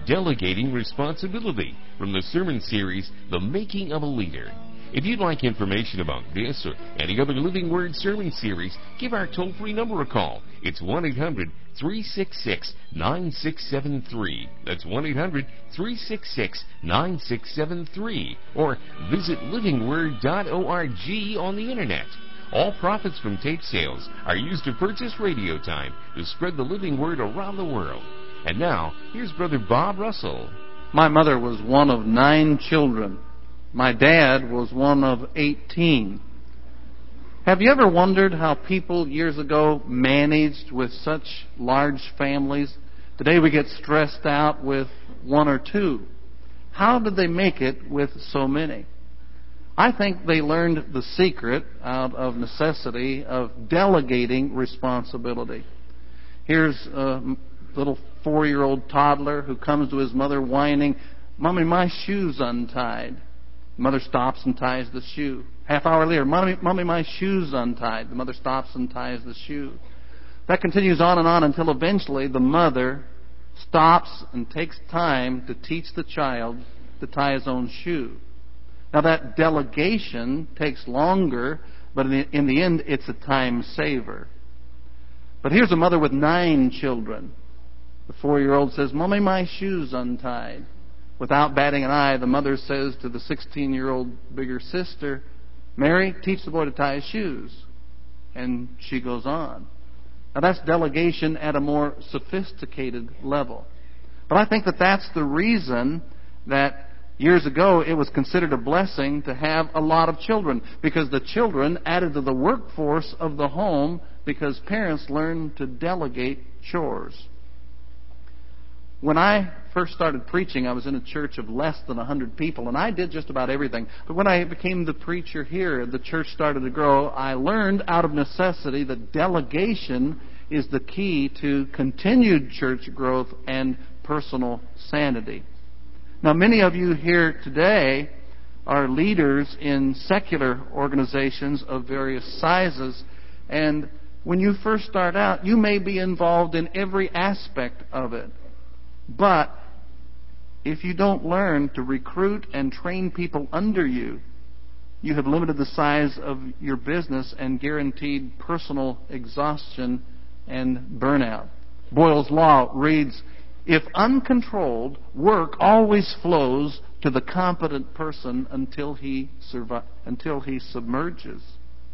Delegating Responsibility from the sermon series, The Making of a Leader. If you'd like information about this or any other Living Word sermon series, give our toll-free number a call. It's 1-800-366-9673. That's 1-800-366-9673. Or visit livingword.org on the Internet. All profits from tape sales are used to purchase radio time to spread the Living Word around the world. And now, here's Brother Bob Russell. My mother was one of 9 children. My dad was one of 18. Have you ever wondered how people years ago managed with such large families? Today we get stressed out with 1 or 2. How did they make it with so many? I think they learned the secret out of necessity of delegating responsibility. Here's a little 4-year-old toddler who comes to his mother whining, "Mommy, my shoe's untied." The mother stops and ties the shoe. Half hour later, Mommy, my shoe's untied. The mother stops and ties the shoe. That continues on until eventually the mother stops and takes time to teach the child to tie his own shoe. Now that delegation takes longer, but in the end it's a time saver. But here's a mother with 9 children. The 4-year-old says, "Mommy, my shoe's untied." Without batting an eye, the mother says to the 16-year-old bigger sister, "Mary, teach the boy to tie his shoes." And she goes on. Now that's delegation at a more sophisticated level. But I think that's the reason that years ago it was considered a blessing to have a lot of children, because the children added to the workforce of the home because parents learned to delegate chores. When I first started preaching, I was in a church of less than 100 people, and I did just about everything. But when I became the preacher here, the church started to grow. I learned out of necessity that delegation is the key to continued church growth and personal sanity. Now, many of you here today are leaders in secular organizations of various sizes, and when you first start out, you may be involved in every aspect of it. But if you don't learn to recruit and train people under you, you have limited the size of your business and guaranteed personal exhaustion and burnout. Boyle's Law reads, "If uncontrolled, work always flows to the competent person until he submerges."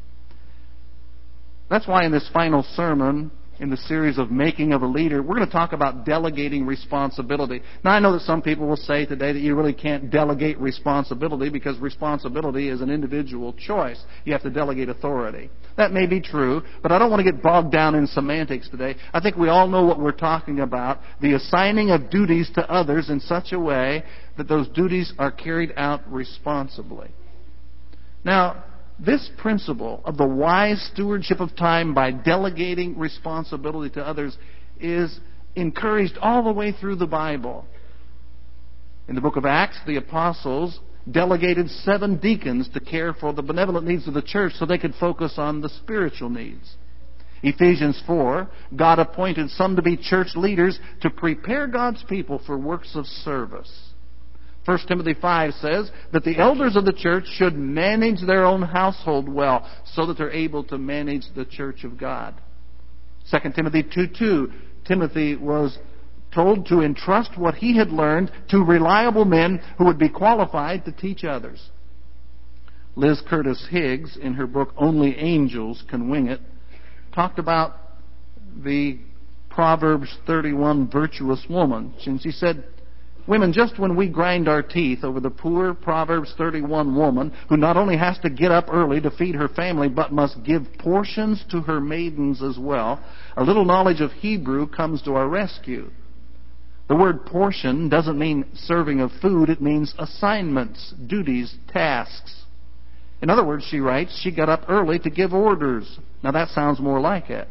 That's why in this final sermon, in the series of Making of a Leader, we're going to talk about delegating responsibility. Now, I know that some people will say today that you really can't delegate responsibility because responsibility is an individual choice. You have to delegate authority. That may be true, but I don't want to get bogged down in semantics today. I think we all know what we're talking about, the assigning of duties to others in such a way that those duties are carried out responsibly. Now, this principle of the wise stewardship of time by delegating responsibility to others is encouraged all the way through the Bible. In the book of Acts, the apostles delegated 7 deacons to care for the benevolent needs of the church so they could focus on the spiritual needs. Ephesians 4, God appointed some to be church leaders to prepare God's people for works of service. 1 Timothy 5 says that the elders of the church should manage their own household well so that they're able to manage the church of God. 2 Timothy 2:2, Timothy was told to entrust what he had learned to reliable men who would be qualified to teach others. Liz Curtis Higgs, in her book Only Angels Can Wing It, talked about the Proverbs 31 virtuous woman. And she said, "Women, just when we grind our teeth over the poor Proverbs 31 woman who not only has to get up early to feed her family but must give portions to her maidens as well, a little knowledge of Hebrew comes to our rescue. The word portion doesn't mean serving of food. It means assignments, duties, tasks. In other words," she writes, "she got up early to give orders." Now that sounds more like it.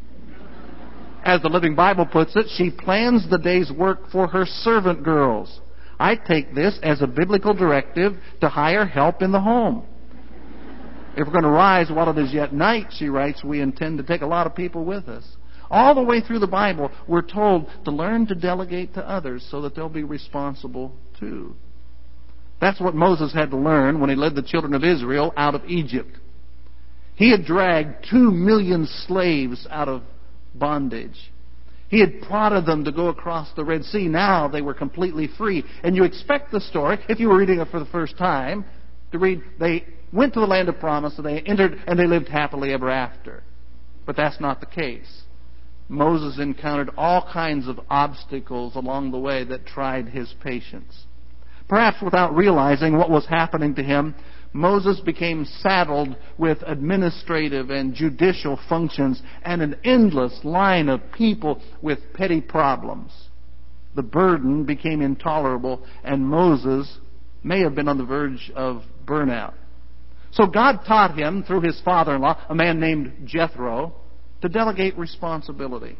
As the Living Bible puts it, she plans the day's work for her servant girls. I take this as a biblical directive to hire help in the home. If we're going to rise while it is yet night, she writes, we intend to take a lot of people with us. All the way through the Bible, we're told to learn to delegate to others so that they'll be responsible too. That's what Moses had to learn when he led the children of Israel out of Egypt. He had dragged 2 million slaves out of bondage. He had prodded them to go across the Red Sea. Now they were completely free. And you expect the story, if you were reading it for the first time, to read, they went to the land of promise, and they entered, and they lived happily ever after. But that's not the case. Moses encountered all kinds of obstacles along the way that tried his patience. Perhaps without realizing what was happening to him, Moses became saddled with administrative and judicial functions and an endless line of people with petty problems. The burden became intolerable, and Moses may have been on the verge of burnout. So God taught him through his father-in-law, a man named Jethro, to delegate responsibility.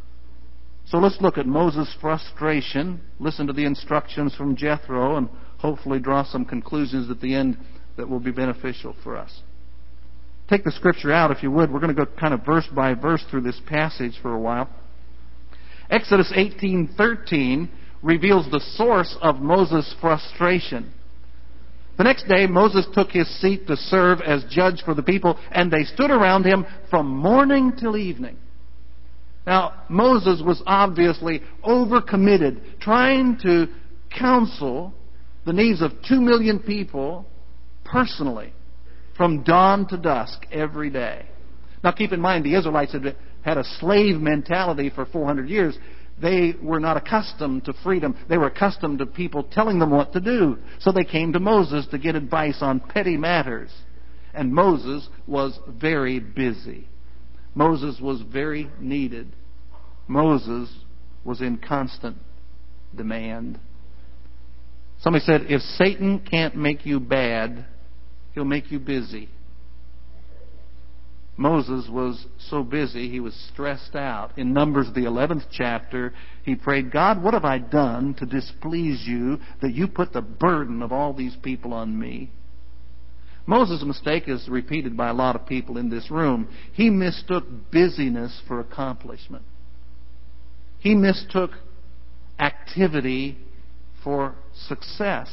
So let's look at Moses' frustration, listen to the instructions from Jethro, and hopefully draw some conclusions at the end that will be beneficial for us. Take the scripture out, if you would. We're going to go kind of verse by verse through this passage for a while. Exodus 18:13 reveals the source of Moses' frustration. The next day, Moses took his seat to serve as judge for the people, and they stood around him from morning till evening. Now, Moses was obviously overcommitted, trying to counsel the needs of 2 million people personally, from dawn to dusk every day. Now keep in mind, the Israelites had a slave mentality for 400 years. They were not accustomed to freedom. They were accustomed to people telling them what to do. So they came to Moses to get advice on petty matters. And Moses was very busy. Moses was very needed. Moses was in constant demand. Somebody said, if Satan can't make you bad, he'll make you busy. Moses was so busy, he was stressed out. In Numbers, the 11th chapter, he prayed, God, what have I done to displease you that you put the burden of all these people on me? Moses' mistake is repeated by a lot of people in this room. He mistook busyness for accomplishment. He mistook activity for success.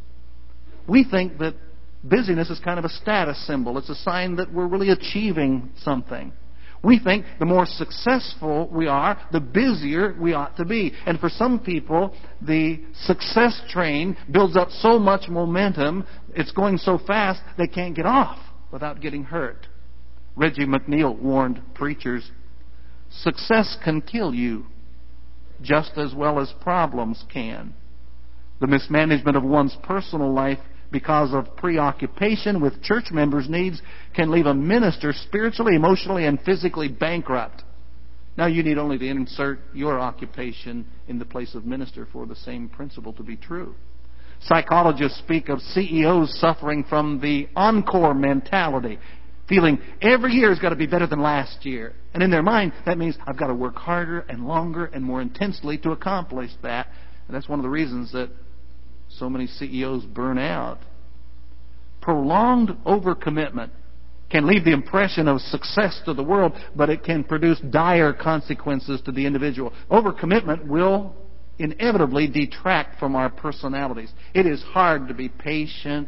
We think that busyness is kind of a status symbol. It's a sign that we're really achieving something. We think the more successful we are, the busier we ought to be. And for some people, the success train builds up so much momentum, it's going so fast, they can't get off without getting hurt. Reggie McNeil warned preachers, success can kill you just as well as problems can. The mismanagement of one's personal life because of preoccupation with church members' needs can leave a minister spiritually, emotionally, and physically bankrupt. Now you need only to insert your occupation in the place of minister for the same principle to be true. Psychologists speak of CEOs suffering from the encore mentality, feeling every year has got to be better than last year. And in their mind, that means I've got to work harder and longer and more intensely to accomplish that. And that's one of the reasons that so many CEOs burn out. Prolonged overcommitment can leave the impression of success to the world, but it can produce dire consequences to the individual. Overcommitment will inevitably detract from our personalities. It is hard to be patient,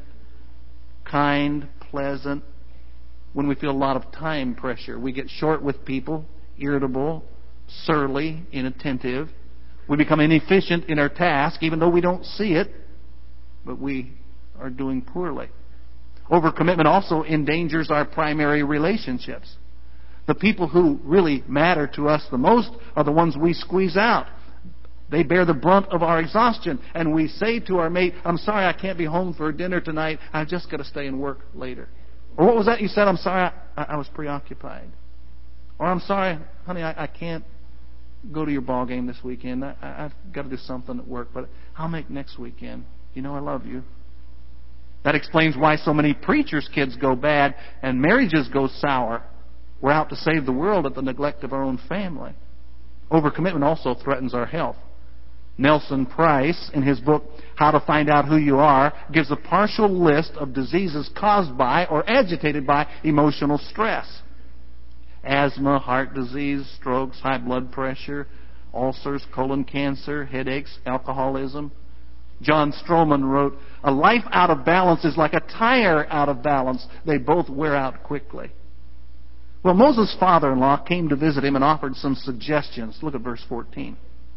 kind, pleasant when we feel a lot of time pressure. We get short with people, irritable, surly, inattentive. We become inefficient in our task, even though we don't see it, but we are doing poorly. Overcommitment also endangers our primary relationships. The people who really matter to us the most are the ones we squeeze out. They bear the brunt of our exhaustion. And we say to our mate, I'm sorry I can't be home for dinner tonight. I've just got to stay and work later. Or what was that you said? I'm sorry, I was preoccupied. Or I'm sorry, honey, I can't go to your ball game this weekend. I've got to do something at work, but I'll make next weekend. You know I love you. That explains why so many preachers' kids go bad and marriages go sour. We're out to save the world at the neglect of our own family. Overcommitment also threatens our health. Nelson Price, in his book, How to Find Out Who You Are, gives a partial list of diseases caused by or agitated by emotional stress. asthma, heart disease, strokes, high blood pressure, ulcers, colon cancer, headaches, alcoholism. John Stroman wrote, "A life out of balance is like a tire out of balance. They both wear out quickly." Well, Moses' father-in-law came to visit him and offered some suggestions. Look at verse 14.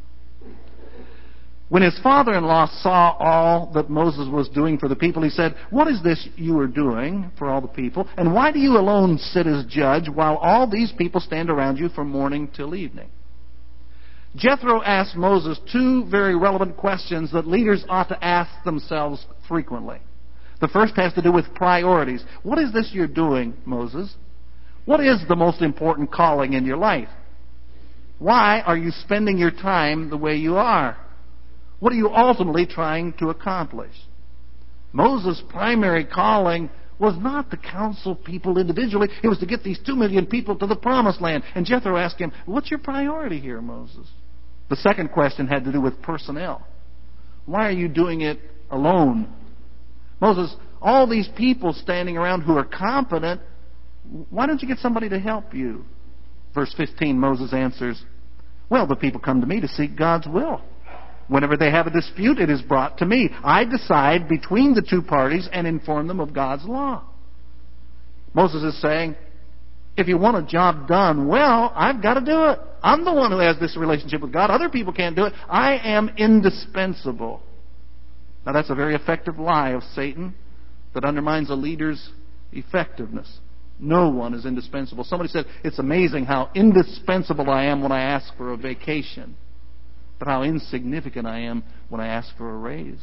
When his father-in-law saw all that Moses was doing for the people, he said, "What is this you are doing for all the people? And why do you alone sit as judge while all these people stand around you from morning till evening?" Jethro asked Moses two very relevant questions that leaders ought to ask themselves frequently. The first has to do with priorities. What is this you're doing, Moses? What is the most important calling in your life? Why are you spending your time the way you are? What are you ultimately trying to accomplish? Moses' primary calling was not to counsel people individually. It was to get these 2 million people to the promised land. And Jethro asked him, "What's your priority here, Moses?" The second question had to do with personnel. Why are you doing it alone? Moses, all these people standing around who are competent, why don't you get somebody to help you? Verse 15, Moses answers, "Well, the people come to me to seek God's will. Whenever they have a dispute, it is brought to me. I decide between the two parties and inform them of God's law." Moses is saying, if you want a job done well, I've got to do it. I'm the one who has this relationship with God. Other people can't do it. I am indispensable. Now, that's a very effective lie of Satan that undermines a leader's effectiveness. No one is indispensable. Somebody said, "It's amazing how indispensable I am when I ask for a vacation, but how insignificant I am when I ask for a raise."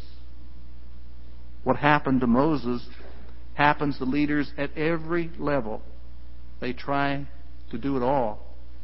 What happened to Moses happens to leaders at every level. They try to do it all.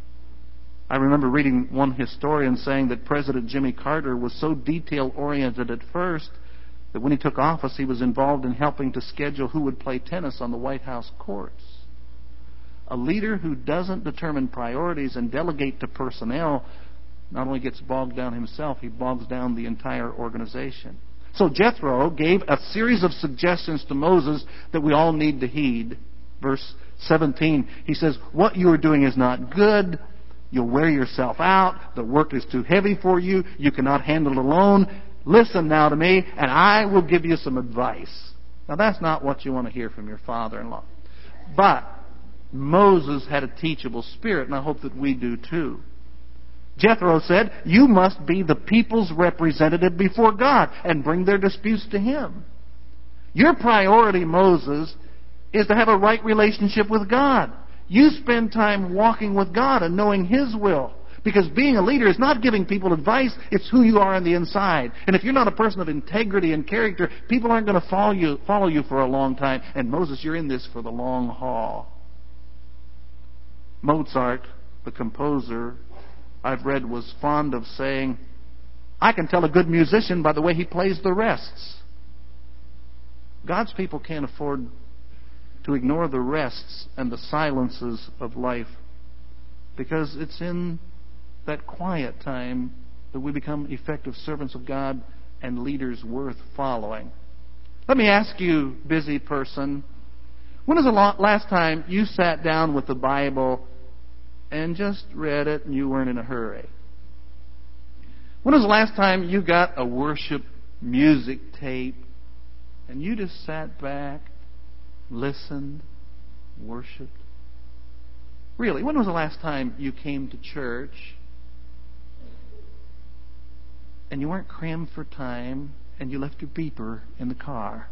I remember reading one historian saying that President Jimmy Carter was so detail-oriented at first that when he took office, he was involved in helping to schedule who would play tennis on the White House courts. A leader who doesn't determine priorities and delegate to personnel not only gets bogged down himself, he bogs down the entire organization. So Jethro gave a series of suggestions to Moses that we all need to heed. Verse 17, he says, "What you are doing is not good. You'll wear yourself out. The work is too heavy for you. You cannot handle it alone. Listen now to me, and I will give you some advice." Now, that's not what you want to hear from your father-in-law. But Moses had a teachable spirit, and I hope that we do too. Jethro said, "You must be the people's representative before God and bring their disputes to Him." Your priority, Moses, is to have a right relationship with God. You spend time walking with God and knowing His will. Because being a leader is not giving people advice, it's who you are on the inside. And if you're not a person of integrity and character, people aren't going to follow you for a long time. And Moses, you're in this for the long haul. Mozart, the composer, I've read, was fond of saying, "I can tell a good musician by the way he plays the rests." God's people can't afford to ignore the rests and the silences of life, because it's in that quiet time that we become effective servants of God and leaders worth following. Let me ask you, busy person, when was the last time you sat down with the Bible and just read it and you weren't in a hurry? When was the last time you got a worship music tape and you just sat back, listened, worshipped? Really, when was the last time you came to church and you weren't crammed for time and you left your beeper in the car?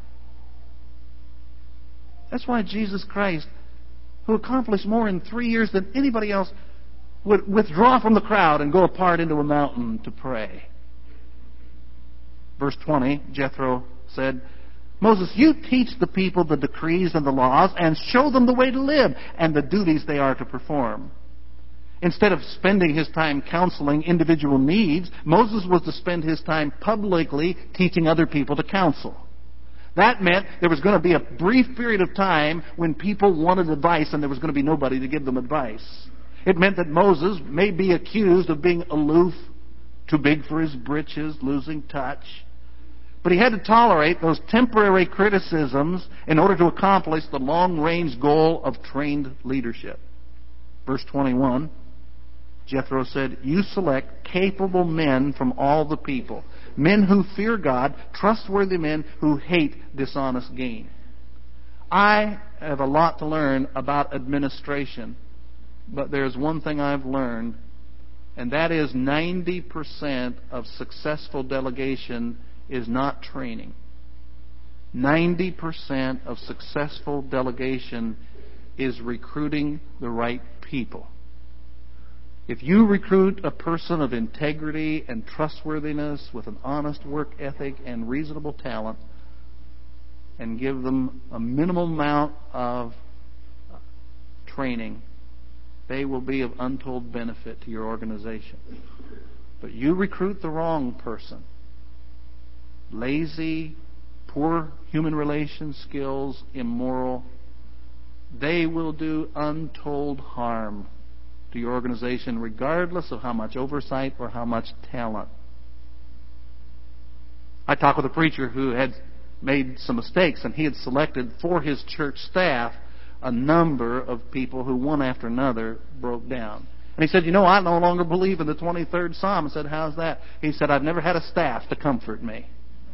That's why Jesus Christ, who accomplished more in 3 years than anybody else, would withdraw from the crowd and go apart into a mountain to pray. Verse 20, Jethro said, "Moses, you teach the people the decrees and the laws and show them the way to live and the duties they are to perform." Instead of spending his time counseling individual needs, Moses was to spend his time publicly teaching other people to counsel. That meant there was going to be a brief period of time when people wanted advice and there was going to be nobody to give them advice. It meant that Moses may be accused of being aloof, too big for his britches, losing touch. But he had to tolerate those temporary criticisms in order to accomplish the long-range goal of trained leadership. Verse 21, Jethro said, "You select capable men from all the people, men who fear God, trustworthy men who hate dishonest gain." I have a lot to learn about administration, but there's one thing I've learned, and that is 90% of successful delegation is not training. 90% of successful delegation is recruiting the right people. If you recruit a person of integrity and trustworthiness with an honest work ethic and reasonable talent and give them a minimal amount of training, they will be of untold benefit to your organization. But you recruit the wrong person, lazy, poor human relations skills, immoral, they will do untold harm to your organization regardless of how much oversight or how much talent. I talked with a preacher who had made some mistakes, and he had selected for his church staff a number of people who one after another broke down. And he said, I no longer believe in the 23rd Psalm. I said, how's that? He said, I've never had a staff to comfort me.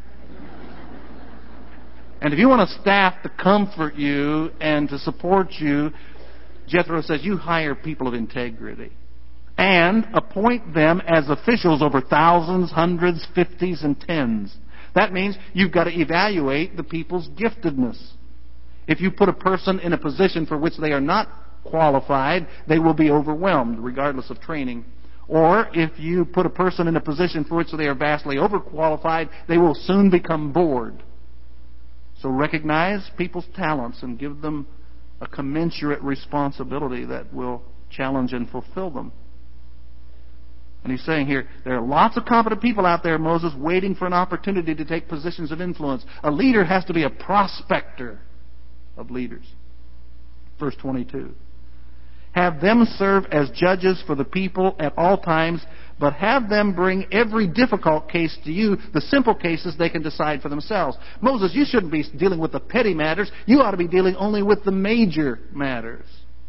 And if you want a staff to comfort you and to support you, Jethro says you hire people of integrity and appoint them as officials over thousands, hundreds, fifties, and tens. That means you've got to evaluate the people's giftedness. If you put a person in a position for which they are not qualified, they will be overwhelmed regardless of training. Or if you put a person in a position for which they are vastly overqualified, they will soon become bored. So recognize people's talents and give them a commensurate responsibility that will challenge and fulfill them. And he's saying here, there are lots of competent people out there, Moses, waiting for an opportunity to take positions of influence. A leader has to be a prospector of leaders. Verse 22. Have them serve as judges for the people at all times, but have them bring every difficult case to you. The simple cases they can decide for themselves. Moses, you shouldn't be dealing with the petty matters. You ought to be dealing only with the major matters.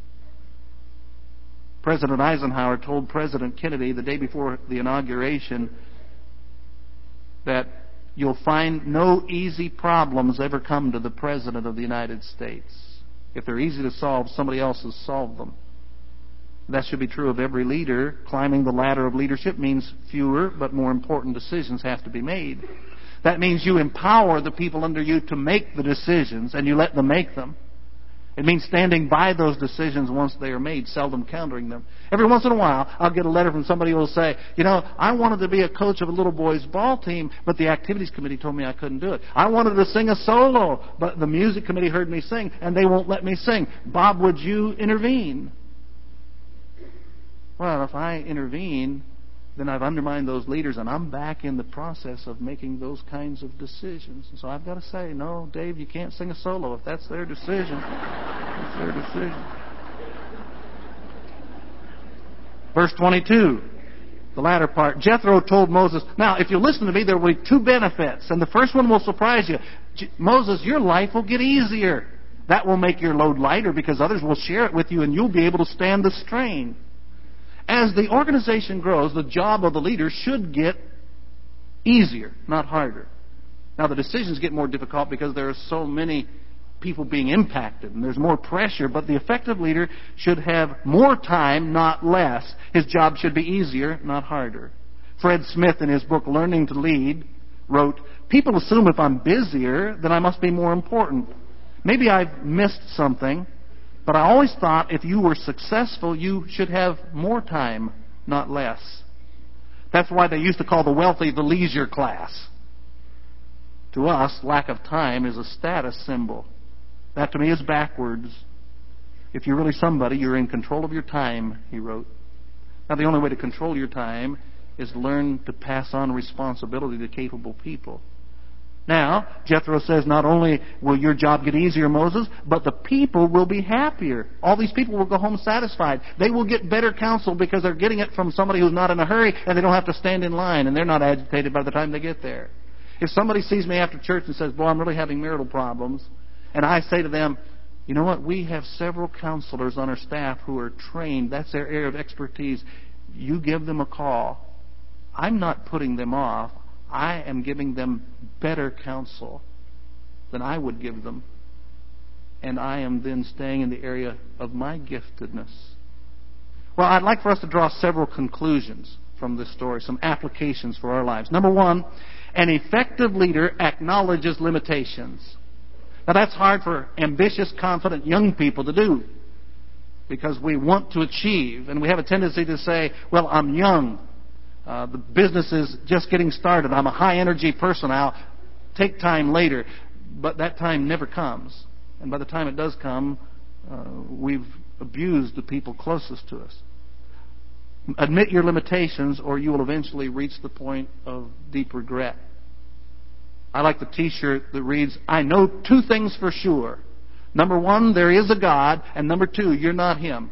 President Eisenhower told President Kennedy the day before the inauguration that you'll find no easy problems ever come to the President of the United States. If they're easy to solve, somebody else has solved them. That should be true of every leader. Climbing the ladder of leadership means fewer but more important decisions have to be made. That means you empower the people under you to make the decisions and you let them make them. It means standing by those decisions once they are made, seldom countering them. Every once in a while, I'll get a letter from somebody who will say, I wanted to be a coach of a little boys' ball team, but the activities committee told me I couldn't do it. I wanted to sing a solo, but the music committee heard me sing, and they won't let me sing. Bob, would you intervene? Well, if I intervene, then I've undermined those leaders, and I'm back in the process of making those kinds of decisions. And so I've got to say, no, Dave, you can't sing a solo. If that's their decision, it's their decision. Verse 22, the latter part. Jethro told Moses, now, if you listen to me, there will be two benefits, and the first one will surprise you. Moses, your life will get easier. That will make your load lighter because others will share it with you, and you'll be able to stand the strain. As the organization grows, the job of the leader should get easier, not harder. Now, the decisions get more difficult because there are so many people being impacted and there's more pressure, but the effective leader should have more time, not less. His job should be easier, not harder. Fred Smith, in his book Learning to Lead, wrote, "People assume if I'm busier, then I must be more important. Maybe I've missed something. But I always thought if you were successful, you should have more time, not less." That's why they used to call the wealthy the leisure class. To us, lack of time is a status symbol. That to me is backwards. If you're really somebody, you're in control of your time, he wrote. Now, the only way to control your time is to learn to pass on responsibility to capable people. Now, Jethro says not only will your job get easier, Moses, but the people will be happier. All these people will go home satisfied. They will get better counsel because they're getting it from somebody who's not in a hurry and they don't have to stand in line and they're not agitated by the time they get there. If somebody sees me after church and says, "Boy, I'm really having marital problems," and I say to them, You know what? We have several counselors on our staff who are trained. That's their area of expertise. You give them a call. I'm not putting them off. I am giving them better counsel than I would give them. And I am then staying in the area of my giftedness. Well, I'd like for us to draw several conclusions from this story, some applications for our lives. Number one, an effective leader acknowledges limitations. Now, that's hard for ambitious, confident young people to do because we want to achieve, and we have a tendency to say, well, I'm young. The business is just getting started. I'm a high-energy person. I'll take time later. But that time never comes. And by the time it does come, we've abused the people closest to us. Admit your limitations, or you will eventually reach the point of deep regret. I like the T-shirt that reads, I know two things for sure. Number one, there is a God, and number two, you're not Him.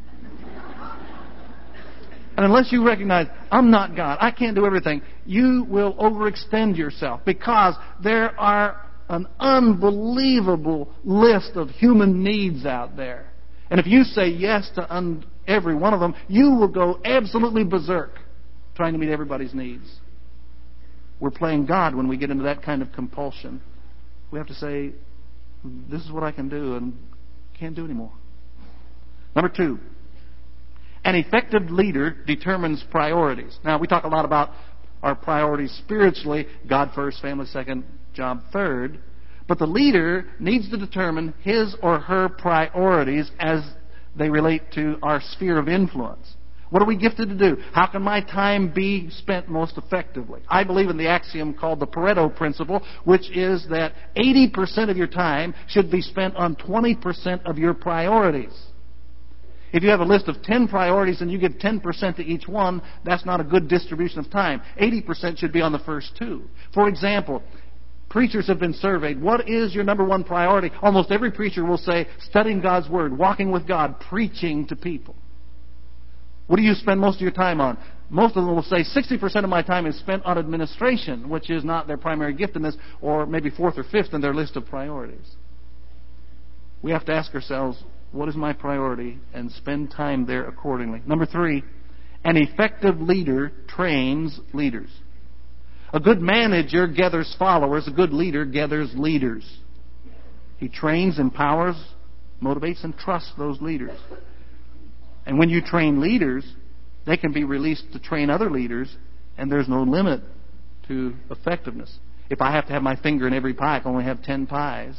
And unless you recognize, I'm not God, I can't do everything, you will overextend yourself because there are an unbelievable list of human needs out there. And if you say yes to every one of them, you will go absolutely berserk trying to meet everybody's needs. We're playing God when we get into that kind of compulsion. We have to say, this is what I can do and can't do anymore. Number two, an effective leader determines priorities. Now, we talk a lot about our priorities spiritually, God first, family second, job third. But the leader needs to determine his or her priorities as they relate to our sphere of influence. What are we gifted to do? How can my time be spent most effectively? I believe in the axiom called the Pareto principle, which is that 80% of your time should be spent on 20% of your priorities. If you have a list of 10 priorities and you give 10% to each one, that's not a good distribution of time. 80% should be on the first two. For example, preachers have been surveyed. What is your number one priority? Almost every preacher will say, studying God's Word, walking with God, preaching to people. What do you spend most of your time on? Most of them will say 60% of my time is spent on administration, which is not their primary giftedness, or maybe fourth or fifth in their list of priorities. We have to ask ourselves, what is my priority? And spend time there accordingly. Number three, an effective leader trains leaders. A good manager gathers followers. A good leader gathers leaders. He trains, empowers, motivates, and trusts those leaders. And when you train leaders, they can be released to train other leaders, and there's no limit to effectiveness. If I have to have my finger in every pie, I can only have 10 pies.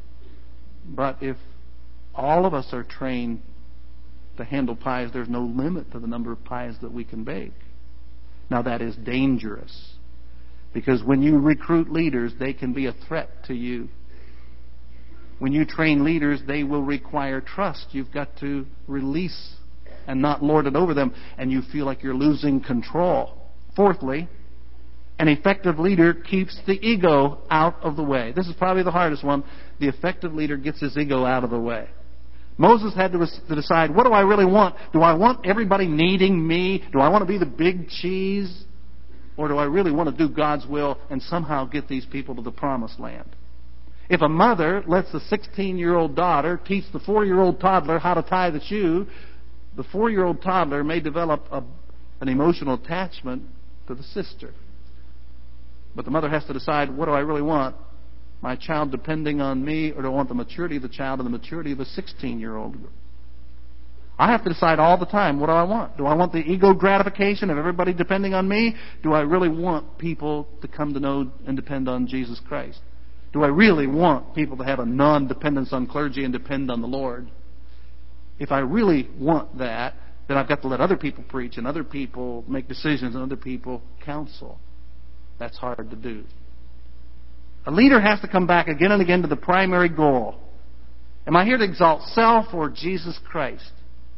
But if all of us are trained to handle pies, there's no limit to the number of pies that we can bake. Now, that is dangerous, because when you recruit leaders, they can be a threat to you. When you train leaders, they will require trust. You've got to release and not lord it over them, and you feel like you're losing control. Fourthly, an effective leader keeps the ego out of the way. This is probably the hardest one. The effective leader gets his ego out of the way. Moses had to decide, what do I really want? Do I want everybody needing me? Do I want to be the big cheese? Or do I really want to do God's will and somehow get these people to the promised land? If a mother lets the 16-year-old daughter teach the 4-year-old toddler how to tie the shoe, the 4-year-old toddler may develop an emotional attachment to the sister. But the mother has to decide, what do I really want? My child depending on me, or do I want the maturity of the child and the maturity of a 16-year-old? I have to decide all the time, what do I want? Do I want the ego gratification of everybody depending on me? Do I really want people to come to know and depend on Jesus Christ? Do I really want people to have a non-dependence on clergy and depend on the Lord? If I really want that, then I've got to let other people preach and other people make decisions and other people counsel. That's hard to do. A leader has to come back again and again to the primary goal. Am I here to exalt self or Jesus Christ?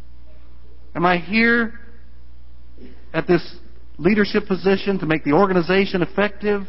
Am I here at this leadership position to make the organization effective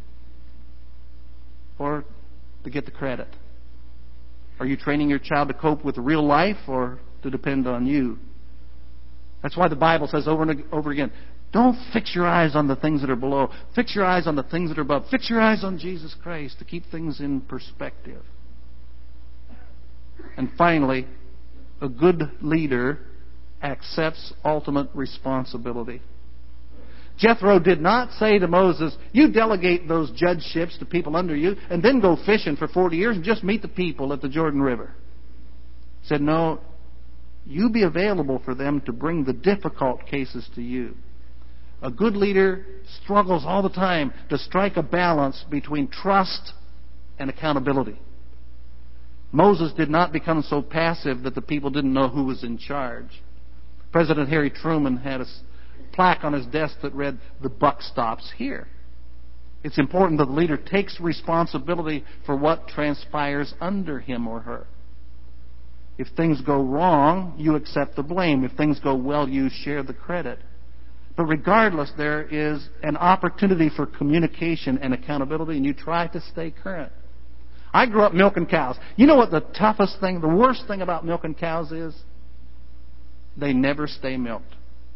or to get the credit? Are you training your child to cope with real life or to depend on you? That's why the Bible says over and over again, don't fix your eyes on the things that are below. Fix your eyes on the things that are above. Fix your eyes on Jesus Christ to keep things in perspective. And finally, a good leader accepts ultimate responsibility. Jethro did not say to Moses, you delegate those judgeships to people under you and then go fishing for 40 years and just meet the people at the Jordan River. He said, no, you be available for them to bring the difficult cases to you. A good leader struggles all the time to strike a balance between trust and accountability. Moses did not become so passive that the people didn't know who was in charge. President Harry Truman had a plaque on his desk that read, "The buck stops here." It's important that the leader takes responsibility for what transpires under him or her. If things go wrong, you accept the blame. If things go well, you share the credit. But regardless, there is an opportunity for communication and accountability, and you try to stay current. I grew up milking cows. You know what the toughest thing, the worst thing about milking cows is? They never stay milked.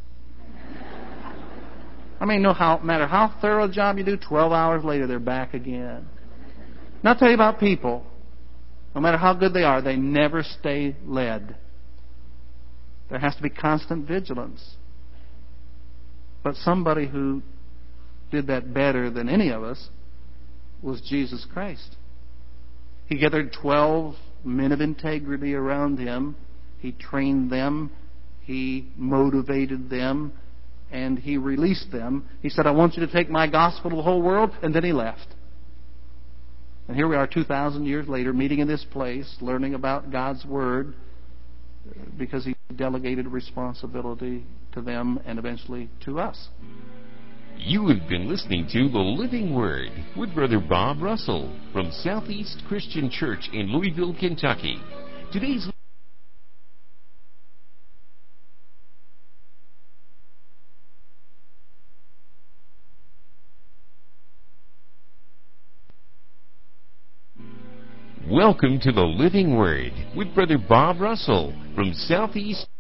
I mean, no matter how thorough a job you do, 12 hours later they're back again. Now I'll tell you about people. No matter how good they are, they never stay led. There has to be constant vigilance. But somebody who did that better than any of us was Jesus Christ. He gathered 12 men of integrity around him. He trained them. He motivated them. And he released them. He said, I want you to take my gospel to the whole world. And then he left. And here we are 2,000 years later, meeting in this place, learning about God's Word, because he delegated responsibility to them and eventually to us. You have been listening to The Living Word with Brother Bob Russell from Southeast Christian Church in Louisville, Kentucky. Today's Welcome to The Living Word with Brother Bob Russell from Southeast